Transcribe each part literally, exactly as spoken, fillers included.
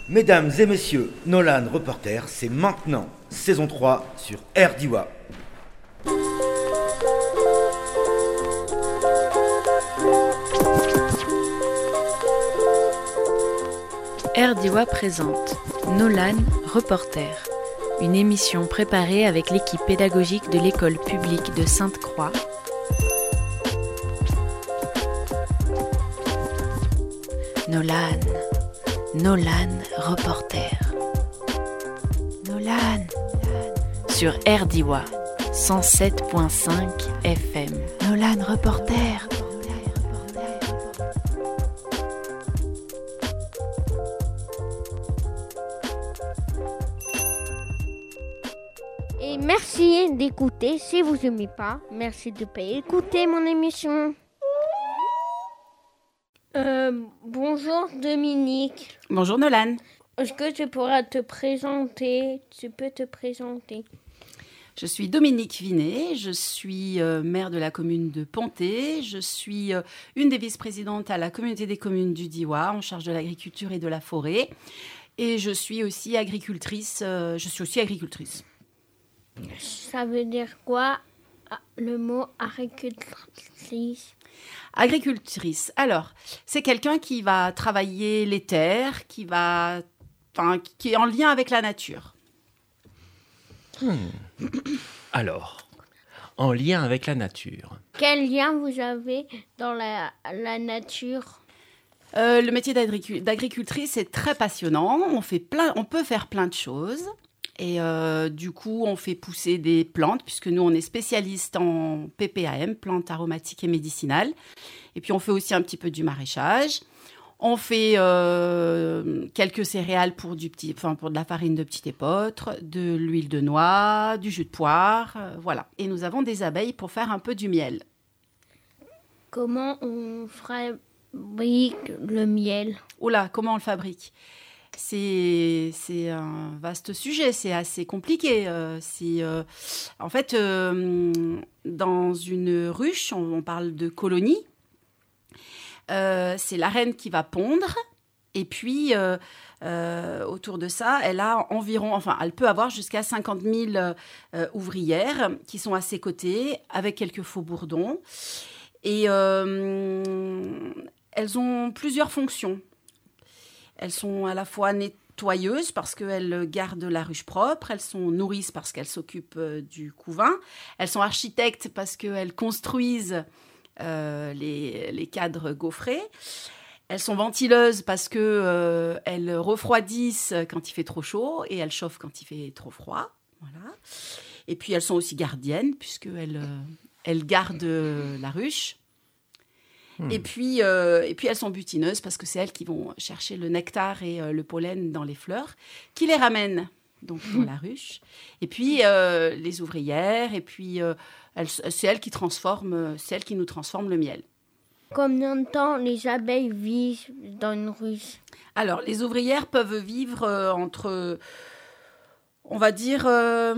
Mesdames et messieurs, Nolan Reporter, c'est maintenant, saison trois sur R D I W A. R D I W A présente Nolan Reporter, une émission préparée avec l'équipe pédagogique de l'école publique de Sainte-Croix. Nolan, Nolan Reporter. Nolan, sur R D I W A, cent sept virgule cinq F M. Nolan Reporter. Et merci d'écouter. Si vous n'aimez pas, merci de pas écouter mon émission. Euh, bonjour Dominique. Bonjour Nolan. Est-ce que tu pourras te présenter? Tu peux te présenter. Je suis Dominique Vinet, je suis euh, maire de la commune de Pontet, je suis euh, une des vice-présidentes à la communauté des communes du D I W A en charge de l'agriculture et de la forêt. Et je suis aussi agricultrice, euh, je suis aussi agricultrice. Ça veut dire quoi le mot agricultrice? Agricultrice, alors, c'est quelqu'un qui va travailler les terres, qui, va, enfin, qui est en lien avec la nature. Hmm. Alors, en lien avec la nature. Quel lien vous avez dans la, la nature? euh, Le métier d'agricu- d'agricultrice est très passionnant. On, fait plein, on peut faire plein de choses. Et euh, du coup, on fait pousser des plantes, puisque nous, on est spécialiste en P P A M, plantes aromatiques et médicinales. Et puis, on fait aussi un petit peu du maraîchage. On fait euh, quelques céréales pour, du petit, enfin, pour de la farine de petit épeautre, de l'huile de noix, du jus de poire, euh, voilà. Et nous avons des abeilles pour faire un peu du miel. Comment on fabrique le miel? Oula, comment on le fabrique ? C'est, c'est un vaste sujet, c'est assez compliqué. Euh, c'est, euh, en fait, euh, dans une ruche, on, on parle de colonie. Euh, c'est la reine qui va pondre. Et puis, euh, euh, autour de ça, elle a environ, enfin, elle peut avoir jusqu'à cinquante mille euh, ouvrières qui sont à ses côtés, avec quelques faux bourdons. Et euh, elles ont plusieurs fonctions. Elles sont à la fois nettoyeuses parce qu'elles gardent la ruche propre. Elles sont nourrices parce qu'elles s'occupent euh, du couvain. Elles sont architectes parce qu'elles construisent euh, les, les cadres gaufrés. Elles sont ventileuses parce qu'elles euh, refroidissent quand il fait trop chaud et elles chauffent quand il fait trop froid. Voilà. Et puis elles sont aussi gardiennes puisqu'elles euh, elles gardent euh, la ruche. Et puis, euh, et puis, elles sont butineuses parce que c'est elles qui vont chercher le nectar et euh, le pollen dans les fleurs, qui les ramènent donc dans la ruche. Et puis, euh, les ouvrières, et puis, euh, elles, c'est elles qui transforment, c'est elles qui nous transforment le miel. Combien de temps les abeilles vivent dans une ruche? Alors, les ouvrières peuvent vivre euh, entre, on va dire... Euh,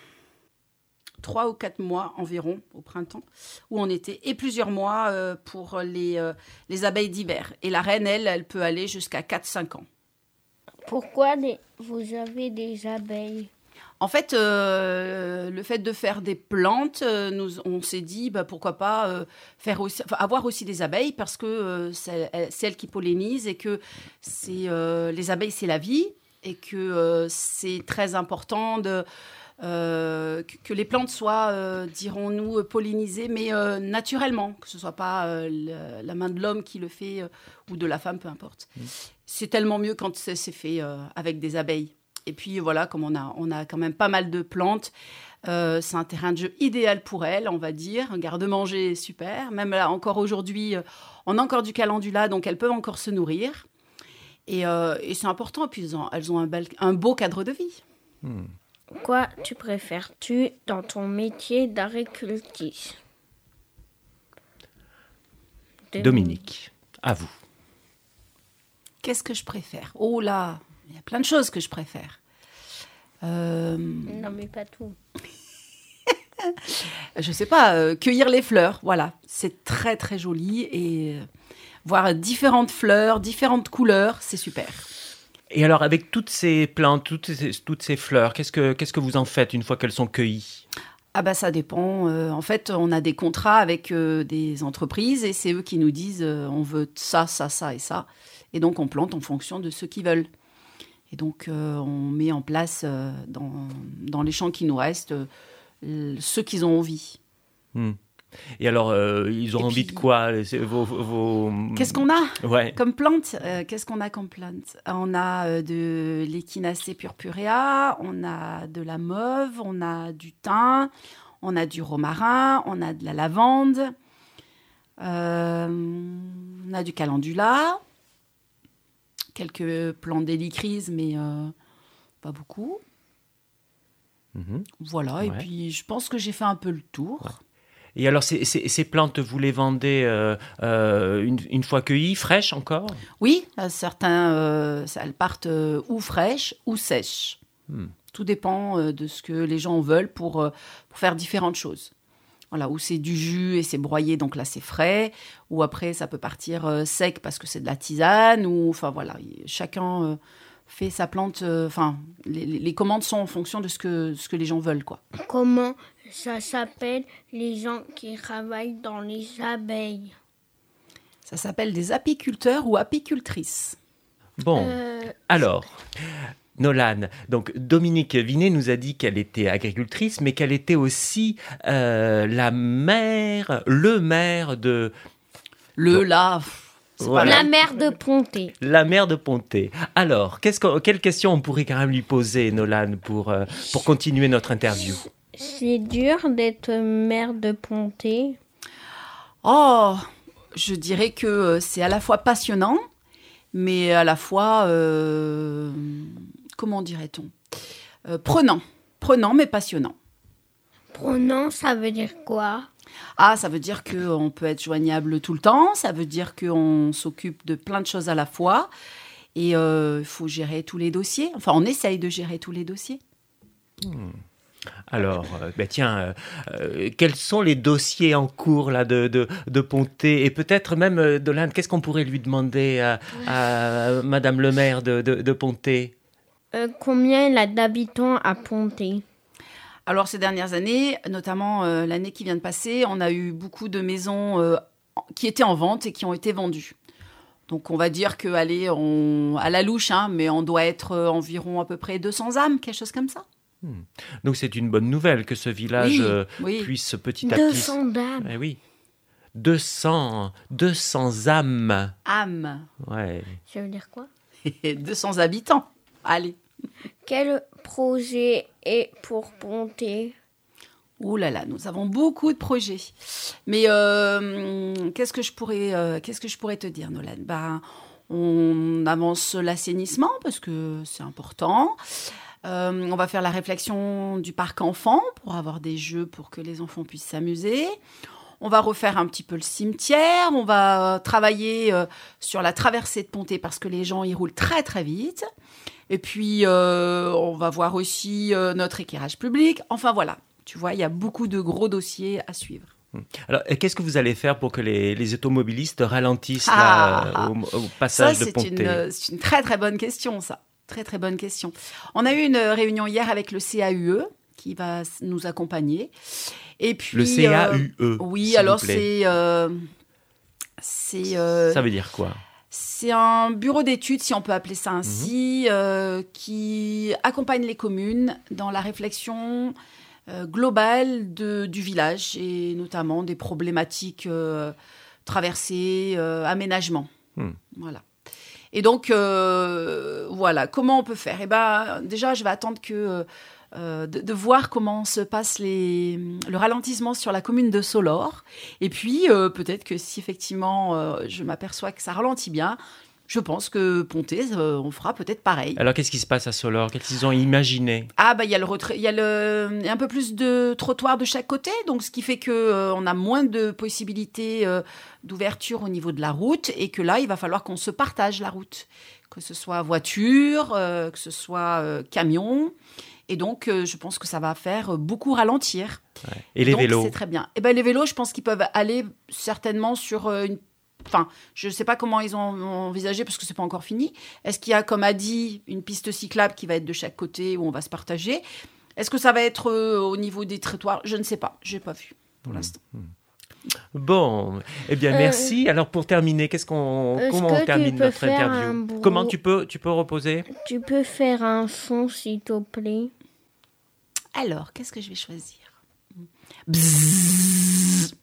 trois ou quatre mois environ au printemps, où on était, et plusieurs mois euh, pour les, euh, les abeilles d'hiver. Et la reine, elle, elle peut aller jusqu'à quatre à cinq ans. Pourquoi les, vous avez des abeilles? En fait, euh, le fait de faire des plantes, euh, nous, on s'est dit, bah, pourquoi pas euh, faire aussi, enfin, avoir aussi des abeilles, parce que euh, c'est, c'est elles qui pollinisent, et que c'est, euh, les abeilles, c'est la vie, et que euh, c'est très important de... Euh, que, que les plantes soient, euh, dirons-nous, pollinisées, mais euh, naturellement, que ce ne soit pas euh, le, la main de l'homme qui le fait euh, ou de la femme, peu importe. Mmh. C'est tellement mieux quand c'est, c'est fait euh, avec des abeilles. Et puis voilà, comme on a, on a quand même pas mal de plantes, euh, c'est un terrain de jeu idéal pour elles, on va dire. Un garde-manger super. Même là, encore aujourd'hui, euh, on a encore du calendula, donc elles peuvent encore se nourrir. Et, euh, et c'est important, et puis elles ont, elles ont un, bel, un beau cadre de vie. Hmm. Quoi tu préfères-tu dans ton métier d'agricultrice? Dominique, à vous. Qu'est-ce que je préfère? Oh là, il y a plein de choses que je préfère. Euh... Non, mais pas tout. Je sais pas, euh, cueillir les fleurs, voilà. C'est très, très joli et euh, voir différentes fleurs, différentes couleurs, c'est super. Et alors, avec toutes ces plantes, toutes ces, toutes ces fleurs, qu'est-ce que, qu'est-ce que vous en faites une fois qu'elles sont cueillies ? Ah bah ça dépend. Euh, en fait, on a des contrats avec euh, des entreprises et c'est eux qui nous disent euh, on veut ça, ça, ça et ça. Et donc, on plante en fonction de ce qu'ils veulent. Et donc, euh, on met en place euh, dans, dans les champs qui nous restent euh, ceux qu'ils ont envie. Hmm. Et alors, euh, ils ont Et envie puis, de quoi vos, vos, vos... Qu'est-ce qu'on a ouais. comme plante euh, Qu'est-ce qu'on a comme plante On a euh, de l'Echinacée purpurea, on a de la mauve, on a du thym, on a du romarin, on a de la lavande, euh, on a du calendula, quelques plantes d'hélicryse, mais euh, pas beaucoup. Mm-hmm. Voilà, Ouais. et puis je pense que j'ai fait un peu le tour. Ouais. Et alors, ces, ces, ces plantes, vous les vendez euh, euh, une, une fois cueillies, fraîches encore ? Oui, euh, certains, euh, elles partent euh, ou fraîches ou sèches. Hmm. Tout dépend euh, de ce que les gens veulent pour, euh, pour faire différentes choses. Voilà, ou c'est du jus et c'est broyé, donc là c'est frais. Ou après, ça peut partir euh, sec parce que c'est de la tisane. Ou, enfin voilà, chacun euh, fait sa plante. Enfin, euh, les, les commandes sont en fonction de ce que, ce que les gens veulent, quoi. Comment ça s'appelle les gens qui travaillent dans les abeilles? Ça s'appelle des apiculteurs ou apicultrices. Bon, Euh, alors, Nolan, donc Dominique Vinet nous a dit qu'elle était agricultrice, mais qu'elle était aussi euh, la mère, le maire de... Le, Bon. là, c'est Voilà. pas La la... mère de Ponté. La mère de Ponté. Alors, qu'est-ce que, quelle question on pourrait quand même lui poser, Nolan, pour, euh, pour continuer notre interview ? C'est dur d'être mère de Ponté. Oh, je dirais que euh, c'est à la fois passionnant, mais à la fois, euh, comment dirait-on euh, Prenant. Prenant, mais passionnant. Prenant, ça veut dire quoi? Ah, ça veut dire qu'on peut être joignable tout le temps, ça veut dire qu'on s'occupe de plein de choses à la fois, et il euh, faut gérer tous les dossiers. Enfin, on essaye de gérer tous les dossiers. Hmm. Alors, euh, ben tiens, euh, euh, quels sont les dossiers en cours là, de, de, de Ponté ? Et peut-être même, euh, Nolan, qu'est-ce qu'on pourrait lui demander à, à Madame le maire de, de, de Ponté ? Euh, combien il a d'habitants à Ponté? Alors, ces dernières années, notamment euh, l'année qui vient de passer, on a eu beaucoup de maisons euh, qui étaient en vente et qui ont été vendues. Donc, on va dire que, allez, on, à la louche, hein, mais on doit être euh, environ à peu près deux cents âmes, quelque chose comme ça. Hmm. Donc, c'est une bonne nouvelle que ce village Oui, euh, oui. puisse petit à petit... deux cents dames. Eh oui, deux cents, deux cents âmes. Âmes. Ouais. Ça veut dire quoi? deux cents habitants. Allez. Quel projet est pour Ponté? Ouh là là, nous avons beaucoup de projets. Mais euh, qu'est-ce que je pourrais, euh, qu'est-ce que je pourrais te dire, Nolan? Ben, on avance l'assainissement parce que c'est important. Euh, on va faire la réflexion du parc enfant pour avoir des jeux pour que les enfants puissent s'amuser. On va refaire un petit peu le cimetière. On va travailler euh, sur la traversée de Ponté parce que les gens y roulent très très vite. Et puis, euh, on va voir aussi euh, notre éclairage public. Enfin voilà, tu vois, il y a beaucoup de gros dossiers à suivre. Alors, et qu'est-ce que vous allez faire pour que les, les automobilistes ralentissent Ah, là, au, au passage ça, de c'est Ponté? une, c'est une très très bonne question, ça. Très très bonne question. On a eu une réunion hier avec le C A U E qui va nous accompagner. Et puis, Le C A U E. euh, oui, s'il alors vous plaît. c'est euh, c'est euh, Ça veut dire quoi? c'est un bureau d'études, si on peut appeler ça ainsi, Mhm. euh, qui accompagne les communes dans la réflexion euh, globale de, du village et notamment des problématiques euh, traversées, euh, aménagement. Hmm. Voilà. Et donc, euh, voilà, comment on peut faire? Eh ben, déjà, je vais attendre que, euh, de, de voir comment se passe les, le ralentissement sur la commune de Solor. Et puis, euh, peut-être que si effectivement, euh, je m'aperçois que ça ralentit bien, je pense que Ponté, euh, on fera peut-être pareil. Alors, qu'est-ce qui se passe à Solor? Qu'est-ce qu'ils ont imaginé? Ah, bah, il y a le retrait, il y a le, il y a un peu plus de trottoirs de chaque côté, donc ce qui fait que euh, on a moins de possibilités euh, d'ouverture au niveau de la route, et que là, il va falloir qu'on se partage la route, que ce soit voiture, euh, que ce soit euh, camion, et donc euh, je pense que ça va faire beaucoup ralentir. Ouais. Et les donc, vélos? c'est très bien. Et ben les vélos, je pense qu'ils peuvent aller certainement sur euh, une Enfin, je ne sais pas comment ils ont envisagé parce que c'est pas encore fini. Est-ce qu'il y a, comme a dit, une piste cyclable qui va être de chaque côté où on va se partager ? Est-ce que ça va être euh, au niveau des trottoirs ? Je ne sais pas. Je n'ai pas vu pour mmh. l'instant. Bon, eh bien, merci. Euh, Alors, pour terminer, qu'est-ce qu'on, comment on termine notre interview ? Comment tu peux, tu peux reposer ? Tu peux faire un son, s'il te plaît. Alors, qu'est-ce que je vais choisir ? Bzzz.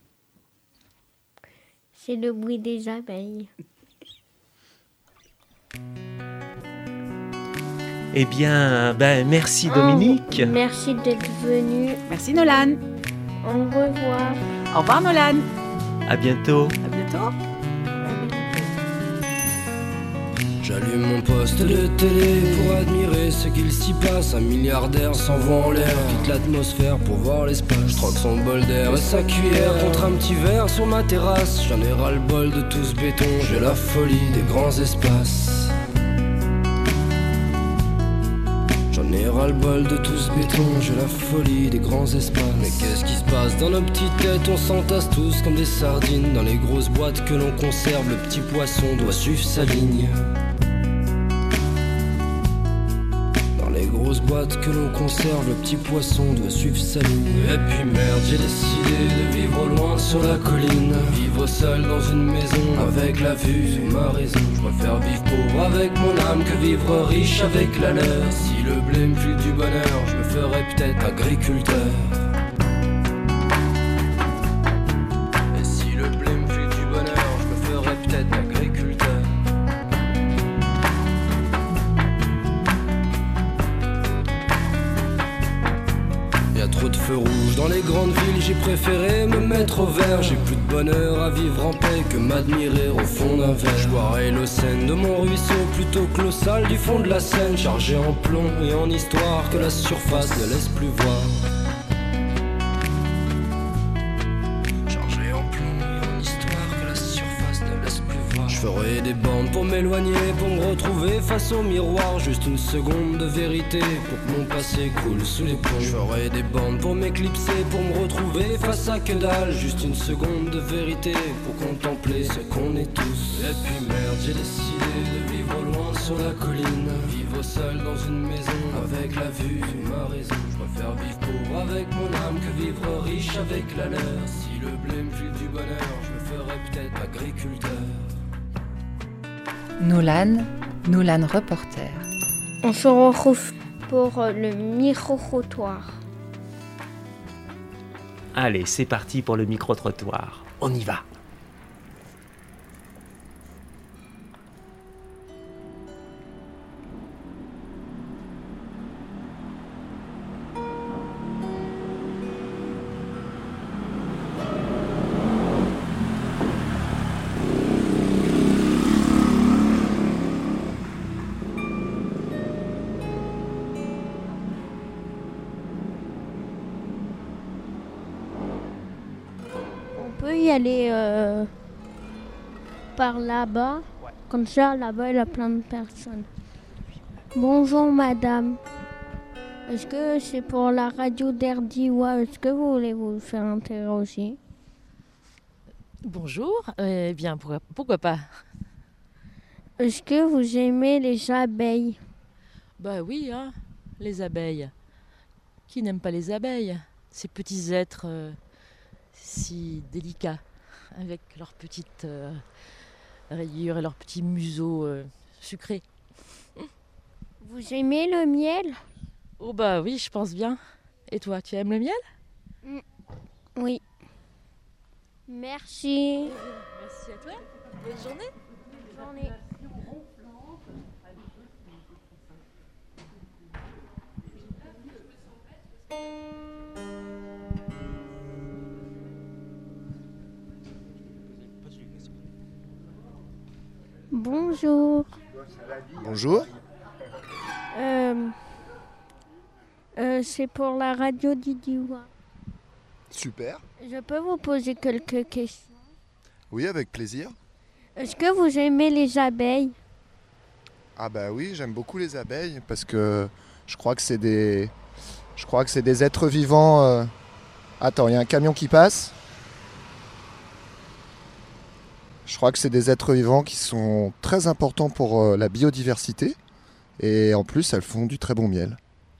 C'est le bruit des abeilles. Eh bien, ben, merci Dominique. Oh, merci d'être venu. Merci Nolan. Au revoir. Au revoir Nolan. À bientôt. À bientôt. J'allume mon poste de télé pour admirer ce qu'il s'y passe. Un milliardaire s'envoie en l'air, quitte l'atmosphère pour voir l'espace. Je troque son bol d'air et sa cuillère contre un petit verre sur ma terrasse. J'en ai ras le bol de tout ce béton, j'ai la folie des grands espaces. J'en ai ras le bol de tout ce béton, j'ai la folie des grands espaces. Mais qu'est-ce qui se passe dans nos petites têtes? On s'entasse tous comme des sardines dans les grosses boîtes que l'on conserve. Le petit poisson doit suivre sa ligne. Les grosses boîtes que l'on conserve, le petit poisson doit suivre sa ligne. Et puis merde, j'ai décidé de vivre loin sur la colline. Vivre seul dans une maison avec la vue sur ma raison. Je préfère vivre pauvre avec mon âme que vivre riche avec la leur. Si le blé me file du bonheur, je me ferais peut-être agriculteur. Et si le blé me file du bonheur, je me ferais peut-être agriculteur. Trop de feux rouges dans les grandes villes, j'ai préféré me mettre au vert. J'ai plus de bonheur à vivre en paix que m'admirer au fond d'un verre. Je boirai l'eau saine de mon ruisseau plutôt que l'eau sale du fond de la Seine, chargée en plomb et en histoire que la surface ne laisse plus voir. Chargée en plomb et en histoire que la surface ne laisse plus voir. Je ferai des bandes pour m'éloigner, pour me retrouver face au miroir. Juste une seconde de vérité pour que mon passé coule sous les ponts. Je ferai des bandes pour m'éclipser, pour me retrouver face à que dalle. Juste une seconde de vérité pour contempler ce qu'on est tous. Et puis merde, j'ai décidé de vivre loin sur la colline. Vivre seul dans une maison avec la vue sur ma raison. Je préfère vivre pauvre avec mon âme que vivre riche avec la leur. Si le blé me file du bonheur, je me ferais peut-être agriculteur. Nolan, Nolan reporter. On se retrouve pour le micro-trottoir. Allez, c'est parti pour le micro-trottoir. On y va. On peut y aller euh, par là-bas. Ouais. Comme ça, là-bas, il y a plein de personnes. Bonjour, madame. Est-ce que c'est pour la radio d'Erdiwa? Est-ce que vous voulez vous faire interroger? Bonjour. Eh bien, pourquoi, pourquoi pas? Est-ce que vous aimez les abeilles? Bah oui, hein, les abeilles. Qui n'aime pas les abeilles? Ces petits êtres... Euh... si délicats, avec leurs petites euh, rayures et leurs petits museaux euh, sucrés. Vous aimez le miel? Oh bah oui, je pense bien. Et toi, tu aimes le miel? mmh. Oui. Merci. Merci à toi. Bonne journée. Bonne journée. Bonjour. Bonjour. Euh, euh, c'est pour la radio d'Erdiwa. Super. Je peux vous poser quelques questions? Oui, avec plaisir. Est-ce que vous aimez les abeilles? Ah bah oui, j'aime beaucoup les abeilles parce que je crois que c'est des, je crois que c'est des êtres vivants. Euh... Attends, il y a un camion qui passe. Je crois que c'est des êtres vivants qui sont très importants pour euh, la biodiversité. Et en plus, elles font du très bon miel.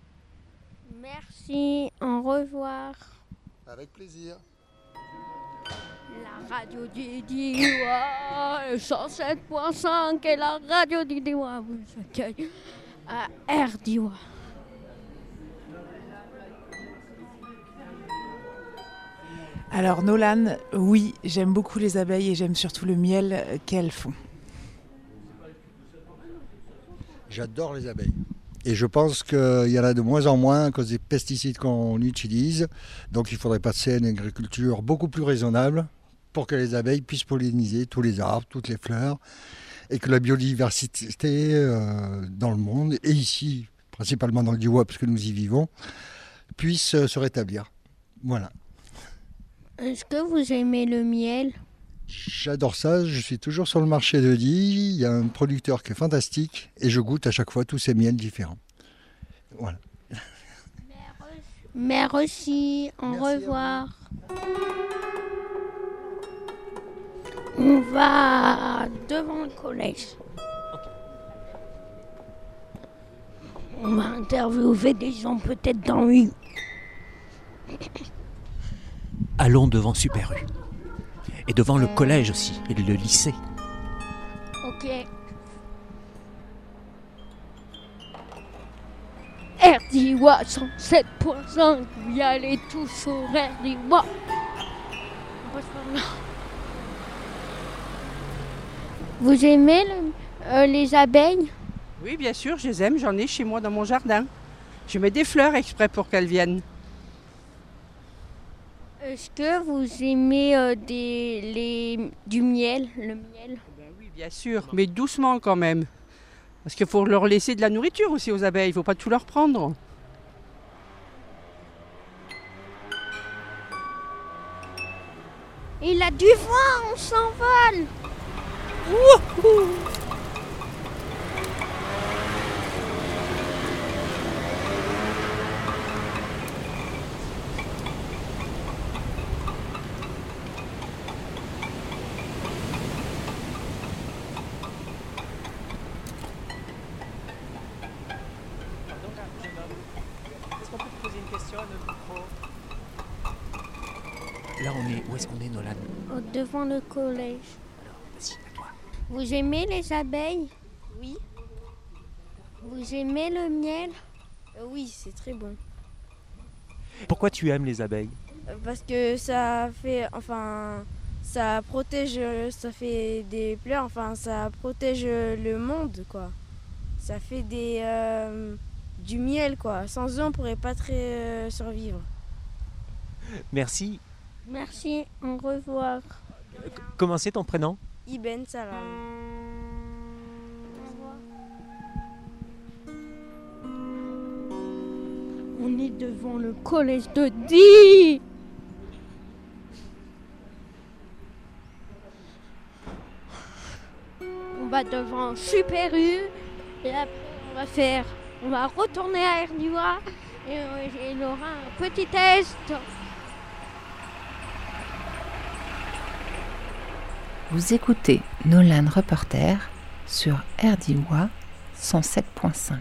Merci, au revoir. Avec plaisir. La radio du Diois, cent sept virgule cinq et la radio du Diois vous accueille à R Diois. Alors Nolan, oui, j'aime beaucoup les abeilles et j'aime surtout le miel qu'elles font. J'adore les abeilles. Et je pense qu'il y en a de moins en moins à cause des pesticides qu'on utilise. Donc il faudrait passer à une agriculture beaucoup plus raisonnable pour que les abeilles puissent polliniser tous les arbres, toutes les fleurs. Et que la biodiversité euh, dans le monde, et ici, principalement dans le Diois, parce que nous y vivons, puisse euh, se rétablir. Voilà. Est-ce que vous aimez le miel ? J'adore ça, je suis toujours sur le marché de Die, il y a un producteur qui est fantastique et je goûte à chaque fois tous ces miels différents. Voilà. Merci, au revoir. On va devant le collège. On va interviewer des gens peut-être dans une. Allons devant Super U. Et devant le collège aussi, et le lycée. Ok. R Diois cent sept virgule cinq, vous y allez tous sur R Diois. On passe par là. Vous aimez le, euh, les abeilles ? Oui, bien sûr, je les aime, j'en ai chez moi dans mon jardin. Je mets des fleurs exprès pour qu'elles viennent. Est-ce que vous aimez euh, des, les, du miel, le miel ? Ben oui, bien sûr, mais doucement quand même. Parce qu'il faut leur laisser de la nourriture aussi aux abeilles, il ne faut pas tout leur prendre. Il a du vent, on s'envole. Wouhou! Là, on est. Où est-ce qu'on est, Nolan ? Devant le collège. Alors, vas-y, à toi. Vous aimez les abeilles ? Oui. Vous aimez le miel ? Euh, oui, c'est très bon. Pourquoi tu aimes les abeilles ? Euh, Parce que ça fait, enfin, ça protège, ça fait des fleurs, enfin, ça protège le monde, quoi. Ça fait des, euh, du miel, quoi. Sans eux, on pourrait pas très euh, survivre. Merci. Merci, au revoir. Comment c'est ton prénom ? Ibn Salam. On est devant le collège de Die. On va devant Super U et après on va faire, on va retourner à R Diois et il y aura un petit test. Vous écoutez Nolan Reporter sur R Diois cent sept virgule cinq.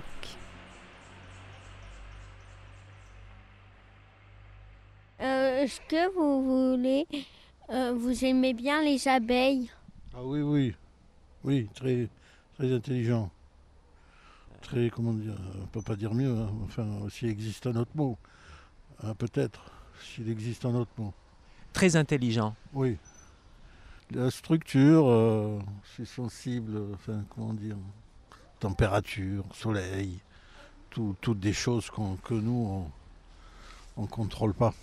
Euh, est-ce que vous voulez, euh, vous aimez bien les abeilles ? Ah oui, oui, oui, très, très intelligent. Très, comment dire, on ne peut pas dire mieux, hein. Enfin, s'il existe un autre mot, hein, peut-être, s'il existe un autre mot. Très intelligent. Oui. La structure, euh, c'est sensible, enfin, comment dire, température, soleil, tout, toutes des choses qu'on, que nous, on ne contrôle pas.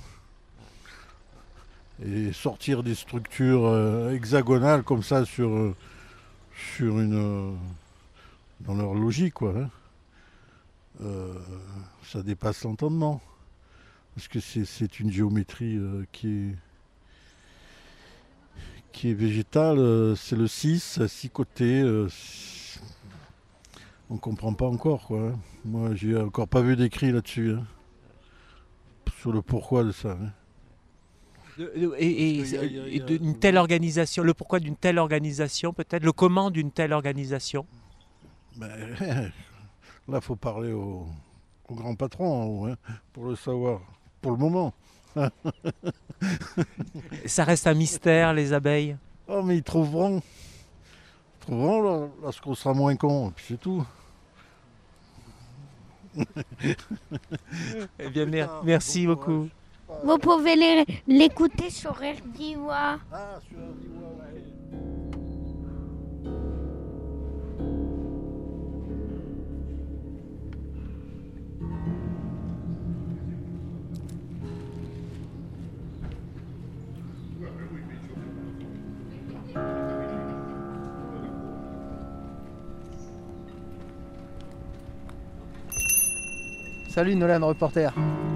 Et sortir des structures euh, hexagonales comme ça sur, euh, sur une, euh, dans leur logique, quoi, hein. euh, ça dépasse l'entendement. Parce que c'est, c'est une géométrie euh, qui est... qui est végétal, euh, c'est le six, six côtés. Euh, on ne comprend pas encore, quoi. Hein. Moi, j'ai encore pas vu d'écrit là-dessus, hein, sur le pourquoi de ça. Hein. Et, et, et, et d'une telle organisation, le pourquoi d'une telle organisation peut-être, le comment d'une telle organisation? Ben, là, il faut parler au, au grand patron hein, pour le savoir, pour le moment. Ça reste un mystère, les abeilles? Oh, mais ils trouveront. Ils trouveront là, lorsqu'on sera moins con, et puis c'est tout. Eh bien, mer- merci bon beaucoup. Vous pouvez les, l'écouter sur R D I W A. Ah, sur R D I W A, ok. Salut Nolan, reporter.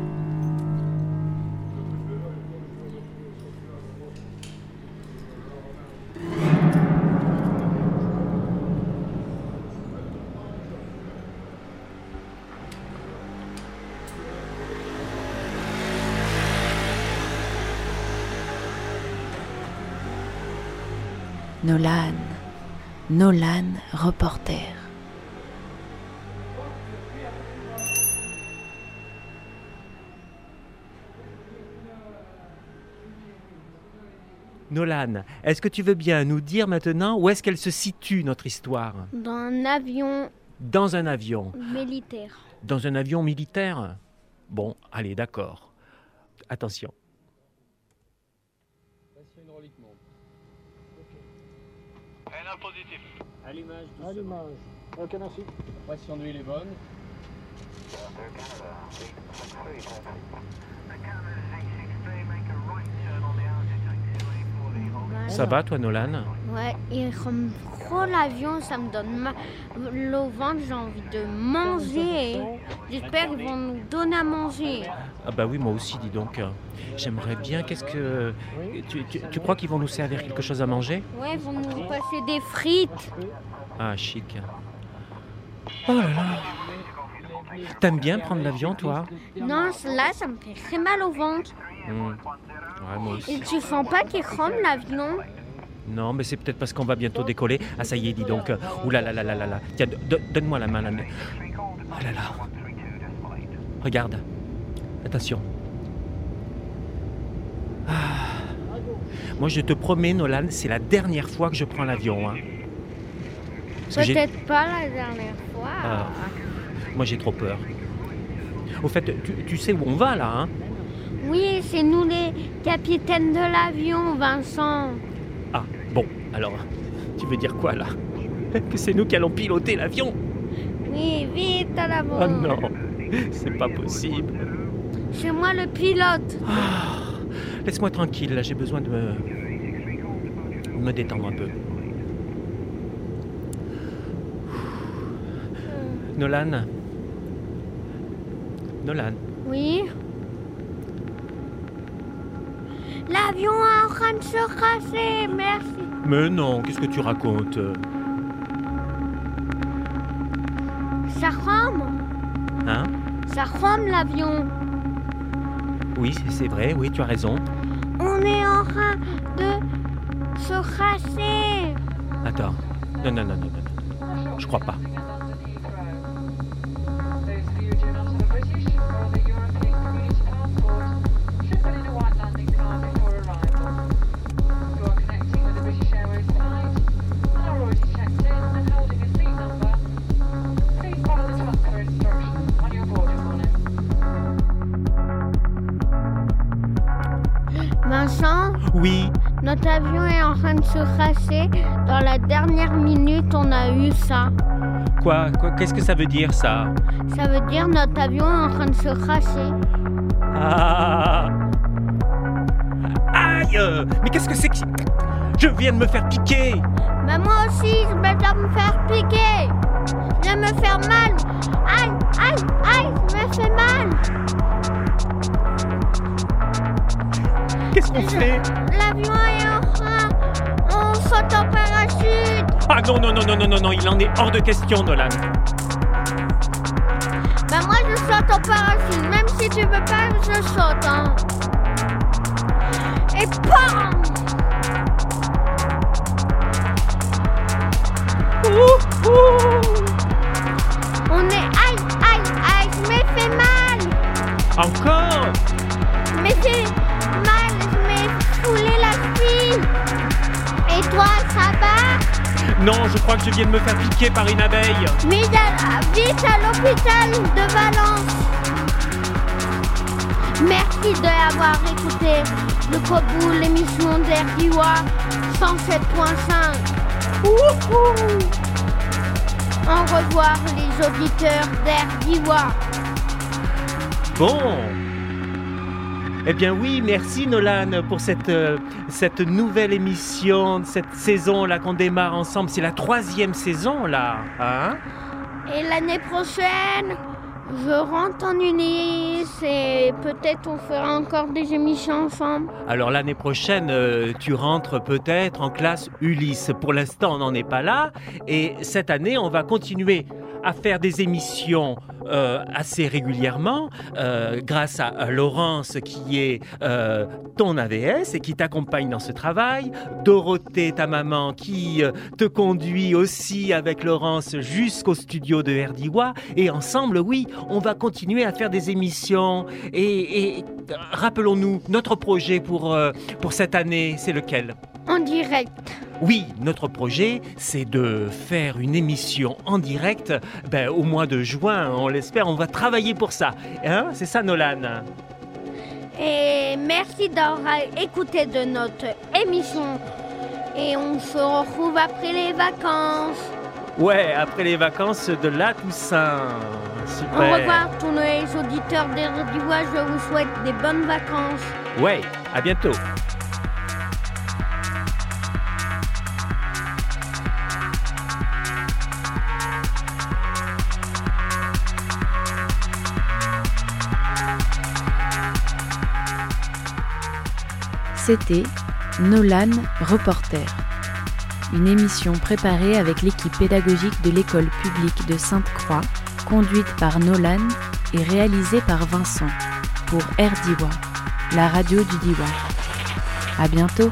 Nolan, Nolan, reporter. Nolan, est-ce que tu veux bien nous dire maintenant où est-ce qu'elle se situe, notre histoire? Dans un avion Dans un avion. militaire. Dans un avion militaire? Bon, allez, d'accord. Attention. N un positif. Allumage. Allumage. Ok, merci. Pression d'huile est bonne. Ça va, toi, Nolan? Ouais, il ressemble trop l'avion, ça me donne mal au ventre, j'ai envie de manger. J'espère qu'ils vont nous donner à manger. Ah bah oui, moi aussi, dis donc. J'aimerais bien, qu'est-ce que... Tu, tu, tu crois qu'ils vont nous servir quelque chose à manger? Ouais, ils vont nous passer des frites. Ah, chic. Oh là là. T'aimes bien prendre l'avion, toi? Non, là, ça me fait très mal au ventre. Mmh. Ouais, moi aussi. Et tu sens pas qu'il crame l'avion? Non, mais c'est peut-être parce qu'on va bientôt décoller. Ah, ça y est, dis donc. Ouh là là là là là là. Tiens, do- donne-moi la main, là. Oh là là. Regarde. Attention. Ah. Moi, je te promets, Nolan, c'est la dernière fois que je prends l'avion. Hein. Peut-être pas la dernière fois. Ah. Moi, j'ai trop peur. Au fait, tu, tu sais où on va, là, hein? Oui, c'est nous les capitaines de l'avion, Vincent. Ah, bon, alors, tu veux dire quoi, là? Que c'est nous qui allons piloter l'avion? Oui, vite à l'avant. Oh non, c'est pas possible. C'est moi le pilote. Ah, laisse-moi tranquille, là, j'ai besoin de me... de me détendre un peu. Nolan? Nolan? Oui? L'avion est en train de se casser, merci. Mais non, qu'est-ce que tu racontes? Ça rame. Hein? Ça rame l'avion. Oui, c'est, c'est vrai, oui, tu as raison. On est en train de se casser. Attends, non, non, non, non, non, non. Je crois pas. Vincent? Oui. Notre avion est en train de se casser. Dans la dernière minute, on a eu ça. Quoi, quoi? Qu'est-ce que ça veut dire, ça? Ça veut dire notre avion est en train de se casser. Ah! Aïe! Mais qu'est-ce que c'est que... Je viens de me faire piquer! Bah moi aussi, je vais me faire piquer. Je vais me faire mal. Aïe, aïe, aïe, je me fais mal. Qu'est-ce qu'on fait? L'avion est en train... On saute en parachute. Ah non, non, non, non, non, non, non, il en est hors de question, Nolan. Bah moi, je saute en parachute. Même si tu veux pas, je saute, hein. Et bam! Ouh, ouh. On est... Aïe, aïe, aïe, je me fais mal! Encore? Je me fais mal, je me foulé la fille! Et toi, ça va? Non, je crois que je viens de me faire piquer par une abeille. Vite à, vite à l'hôpital de Valence! Merci d'avoir écouté le Cobou, l'émission d'R D W A cent sept point cinq. Wouhou! Au revoir les auditeurs d'R D W A. Bon. Eh bien oui, merci Nolan pour cette, euh, cette nouvelle émission, cette saison là qu'on démarre ensemble. C'est la troisième saison là, hein? Et l'année prochaine, je rentre en Ulysse et peut-être on fera encore des émissions ensemble. Alors l'année prochaine, euh, tu rentres peut-être en classe Ulysse. Pour l'instant, on n'en est pas là. Et cette année, on va continuer à faire des émissions euh, assez régulièrement euh, grâce à, à Laurence qui est euh, ton A V S et qui t'accompagne dans ce travail, Dorothée, ta maman, qui euh, te conduit aussi avec Laurence jusqu'au studio de R D W A, et ensemble, oui, on va continuer à faire des émissions et, et rappelons-nous, notre projet pour, euh, pour cette année, c'est lequel ? En direct. Oui, notre projet, c'est de faire une émission en direct ben, au mois de juin, on l'espère, on va travailler pour ça. Hein, c'est ça, Nolan? Et merci d'avoir écouté de notre émission. Et on se retrouve après les vacances. Ouais, après les vacances de la Toussaint. Super. Au revoir tous les auditeurs d'R D W A, je vous souhaite des bonnes vacances. Ouais, à bientôt. C'était Nolan Reporter, une émission préparée avec l'équipe pédagogique de l'école publique de Sainte-Croix, conduite par Nolan et réalisée par Vincent, pour R D W A, la radio du D W A. À bientôt!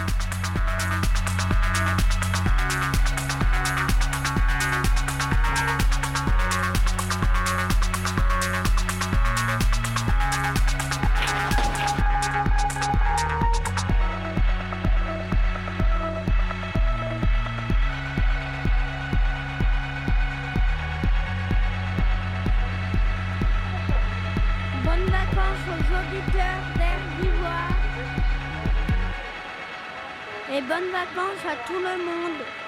Bonnes vacances aux auditeurs d'R D W A. Et bonnes vacances à tout le monde.